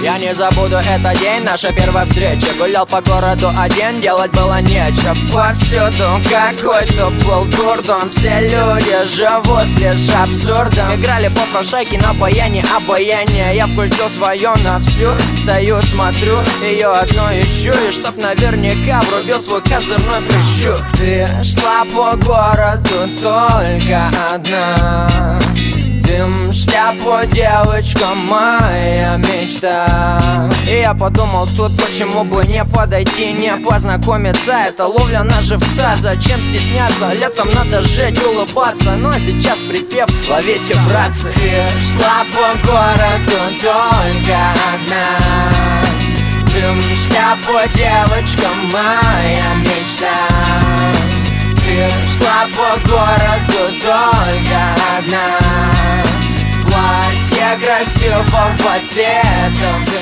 Я не забуду этот день, наша первая встреча. Гулял по городу один, делать было нечего. Повсюду какой-то был дурдом. Все люди живут лишь абсурдом. Играли попрошайки на баяне, обаяние. Я включил свое на всю, стою, смотрю, ее одну ищу. И чтоб наверняка врубил свой козырной прищур. Ты шла по городу только одна. Дым, шляпу, девочка, моя мечта. И я подумал, тут почему бы не подойти, не познакомиться. Это ловля на живца, зачем стесняться? Летом надо жить, улыбаться. Ну а сейчас припев, ловите, братцы. Ты шла по городу только одна. Дым, шляпу, девочка, моя мечта. Ты шла по городу только одна. В платье красивого цвета.